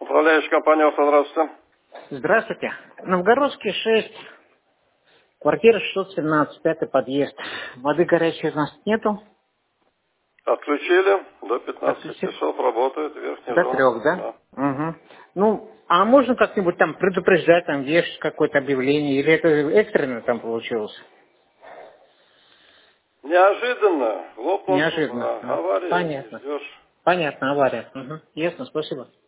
Управляющая компания «Авто», здравствуйте. Здравствуйте. Новгородский 6, квартира 617, пятый подъезд. Воды горячей у нас нету. Отключили, до 15 Отключили часов работает верхний до зон. 3, да? Да. Угу. Ну, а можно как-нибудь там предупреждать, там вешать какое-то объявление, или это экстренно там получилось? Неожиданно лопнул Неожиданно. авария, не Понятно. ждешь. Понятно, авария. Угу. Ясно, спасибо.